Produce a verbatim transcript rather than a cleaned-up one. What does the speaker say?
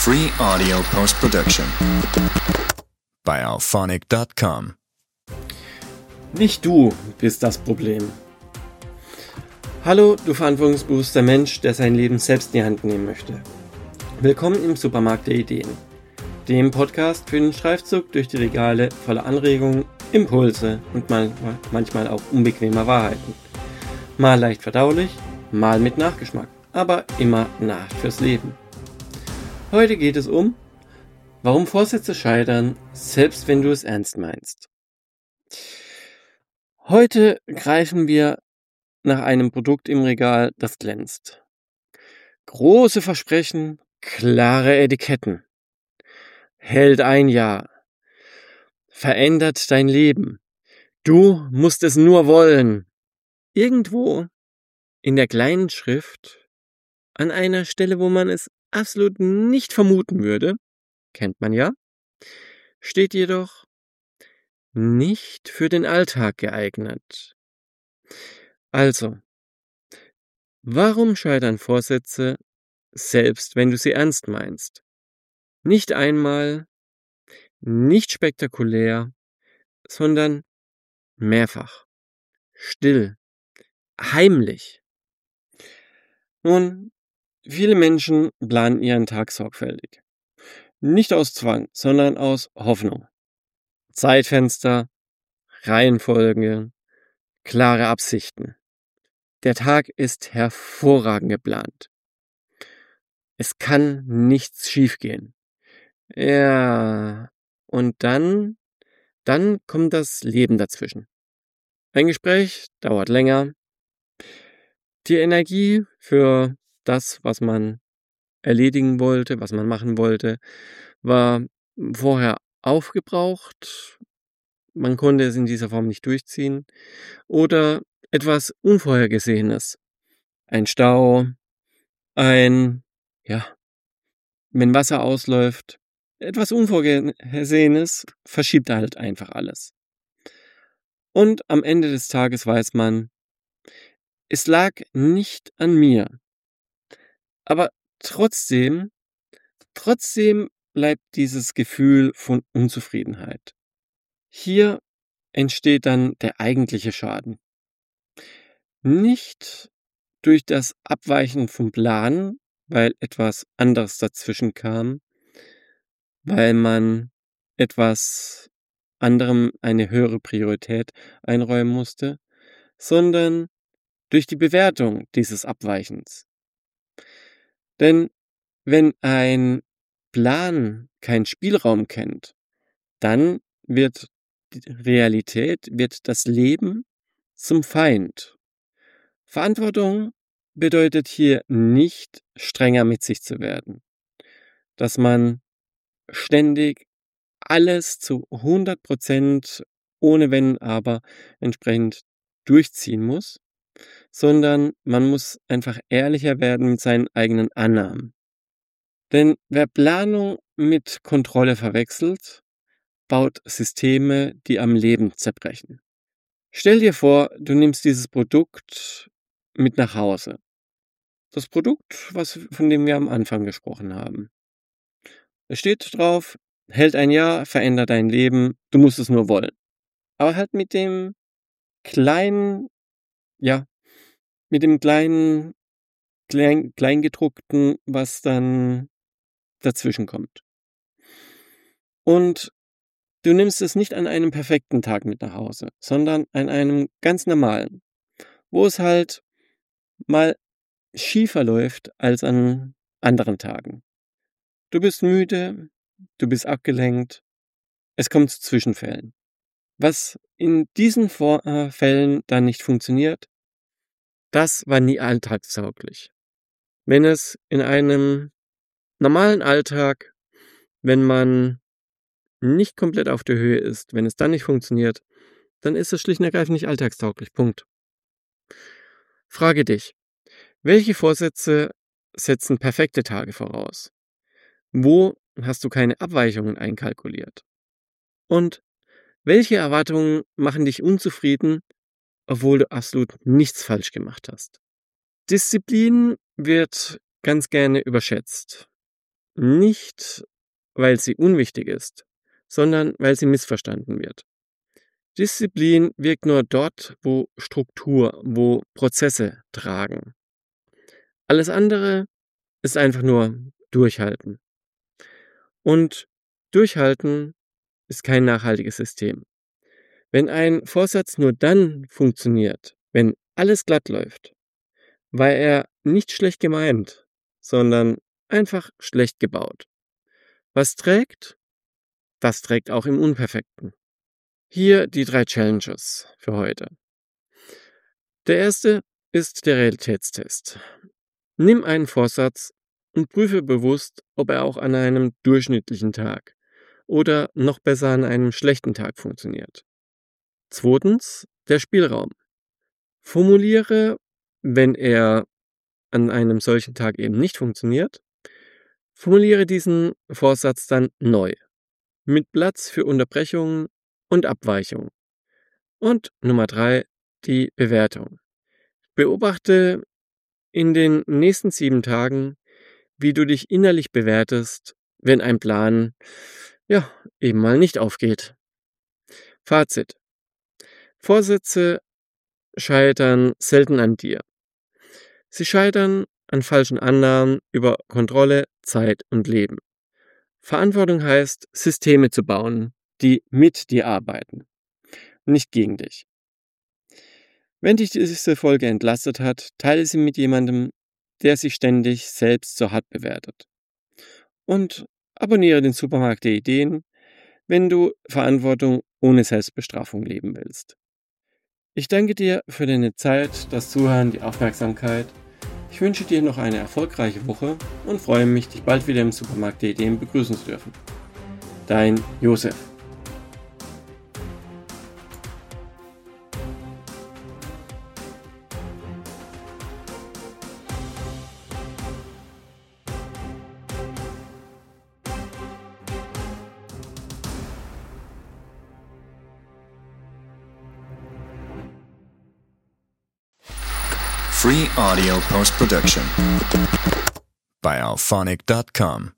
Free audio post-production by alphonic dot com. Nicht du bist das Problem. Hallo, du verantwortungsbewusster Mensch, der sein Leben selbst in die Hand nehmen möchte. Willkommen im Supermarkt der Ideen, dem Podcast für den Streifzug durch die Regale voller Anregungen, Impulse und manchmal, manchmal auch unbequemer Wahrheiten. Mal leicht verdaulich, mal mit Nachgeschmack, aber immer Nahrhaft fürs Leben. Heute geht es um, warum Vorsätze scheitern, selbst wenn du es ernst meinst. Heute greifen wir nach einem Produkt im Regal, das glänzt. Große Versprechen, klare Etiketten. Hält ein Jahr. Verändert dein Leben. Du musst es nur wollen. Irgendwo in der kleinen Schrift, an einer Stelle, wo man es absolut nicht vermuten würde, kennt man ja, steht jedoch nicht für den Alltag geeignet. Also, warum scheitern Vorsätze, selbst wenn du sie ernst meinst? Nicht einmal, nicht spektakulär, sondern mehrfach, still, heimlich. Nun, viele Menschen planen ihren Tag sorgfältig. Nicht aus Zwang, sondern aus Hoffnung. Zeitfenster, Reihenfolge, klare Absichten. Der Tag ist hervorragend geplant. Es kann nichts schiefgehen. Ja, und dann, dann kommt das Leben dazwischen. Ein Gespräch dauert länger. Die Energie für das, was man erledigen wollte, was man machen wollte, war vorher aufgebraucht. Man konnte es in dieser Form nicht durchziehen. Oder etwas Unvorhergesehenes. Ein Stau, ein, ja, wenn Wasser ausläuft, etwas Unvorhergesehenes verschiebt halt einfach alles. Und am Ende des Tages weiß man, es lag nicht an mir. Aber trotzdem, trotzdem bleibt dieses Gefühl von Unzufriedenheit. Hier entsteht dann der eigentliche Schaden. Nicht durch das Abweichen vom Plan, weil etwas anderes dazwischen kam, weil man etwas anderem eine höhere Priorität einräumen musste, sondern durch die Bewertung dieses Abweichens. Denn wenn ein Plan keinen Spielraum kennt, dann wird die Realität, wird das Leben zum Feind. Verantwortung bedeutet hier nicht, strenger mit sich zu werden. Dass man ständig alles zu hundert Prozent ohne Wenn, aber entsprechend durchziehen muss, sondern man muss einfach ehrlicher werden mit seinen eigenen Annahmen. Denn wer Planung mit Kontrolle verwechselt, baut Systeme, die am Leben zerbrechen. Stell dir vor, du nimmst dieses Produkt mit nach Hause. Das Produkt, was, von dem wir am Anfang gesprochen haben. Es steht drauf, hält ein Jahr, verändert dein Leben, du musst es nur wollen. Aber halt mit dem kleinen, ja, mit dem kleinen, klein, Kleingedruckten, was dann dazwischen kommt. Und du nimmst es nicht an einem perfekten Tag mit nach Hause, sondern an einem ganz normalen, wo es halt mal schiefer läuft als an anderen Tagen. Du bist müde, du bist abgelenkt, es kommt zu Zwischenfällen. Was in diesen Vor- äh, Fällen dann nicht funktioniert, das war nie alltagstauglich. Wenn es in einem normalen Alltag, wenn man nicht komplett auf der Höhe ist, wenn es dann nicht funktioniert, dann ist es schlicht und ergreifend nicht alltagstauglich. Punkt. Frage dich, welche Vorsätze setzen perfekte Tage voraus? Wo hast du keine Abweichungen einkalkuliert? Und welche Erwartungen machen dich unzufrieden, obwohl du absolut nichts falsch gemacht hast? Disziplin wird ganz gerne überschätzt. nicht, weil sie unwichtig ist, sondern weil sie missverstanden wird. Disziplin wirkt nur dort, wo Struktur, wo Prozesse tragen. Alles andere ist einfach nur durchhalten. Und durchhalten ist kein nachhaltiges System. Wenn ein Vorsatz nur dann funktioniert, wenn alles glatt läuft, war er nicht schlecht gemeint, sondern einfach schlecht gebaut. Was trägt? Das trägt auch im Unperfekten. Hier die drei Challenges für heute. Der erste ist der Realitätstest. Nimm einen Vorsatz und prüfe bewusst, ob er auch an einem durchschnittlichen Tag oder noch besser an einem schlechten Tag funktioniert. Zweitens, der Spielraum. Formuliere, wenn er an einem solchen Tag eben nicht funktioniert, formuliere diesen Vorsatz dann neu, mit Platz für Unterbrechungen und Abweichungen. Und Nummer drei, die Bewertung. Beobachte in den nächsten sieben Tagen, wie du dich innerlich bewertest, wenn ein Plan, ja, eben mal nicht aufgeht. Fazit. Vorsätze scheitern selten an dir. Sie scheitern an falschen Annahmen über Kontrolle, Zeit und Leben. Verantwortung heißt, Systeme zu bauen, die mit dir arbeiten, nicht gegen dich. Wenn dich diese Folge entlastet hat, teile sie mit jemandem, der sich ständig selbst so hart bewertet. Und abonniere den Supermarkt der Ideen, wenn du Verantwortung ohne Selbstbestrafung leben willst. Ich danke dir für deine Zeit, das Zuhören, die Aufmerksamkeit. Ich wünsche dir noch eine erfolgreiche Woche und freue mich, dich bald wieder im Supermarkt der Ideen begrüßen zu dürfen. Dein Josef. Free audio post-production by alphonic dot com.